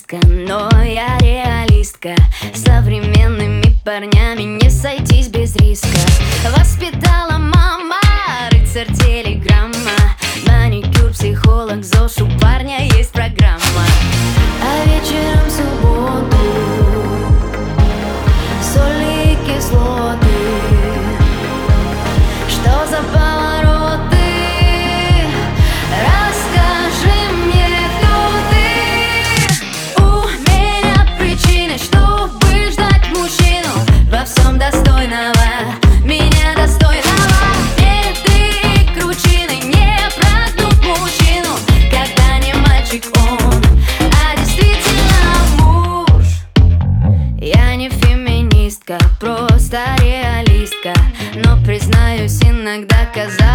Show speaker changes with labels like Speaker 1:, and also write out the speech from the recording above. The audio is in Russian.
Speaker 1: феминистка, но я реалистка. С современными парнями не сойтись без риска. Воспитала мама, рыцарь телеграмма, маникюр, психолог, ЗОЖ, у парня есть программа. А вечером в субботу соли и кислоты. Что за повороты? Расскажи мне, кто ты. У меня причины, чтобы ждать мужчину во всем достойного, меня достойного. Беды и кручины не прогнут мужчину, когда не мальчик он, а действительно муж. Я не феминистка, просто реалистка, но признаюсь, иногда казалось,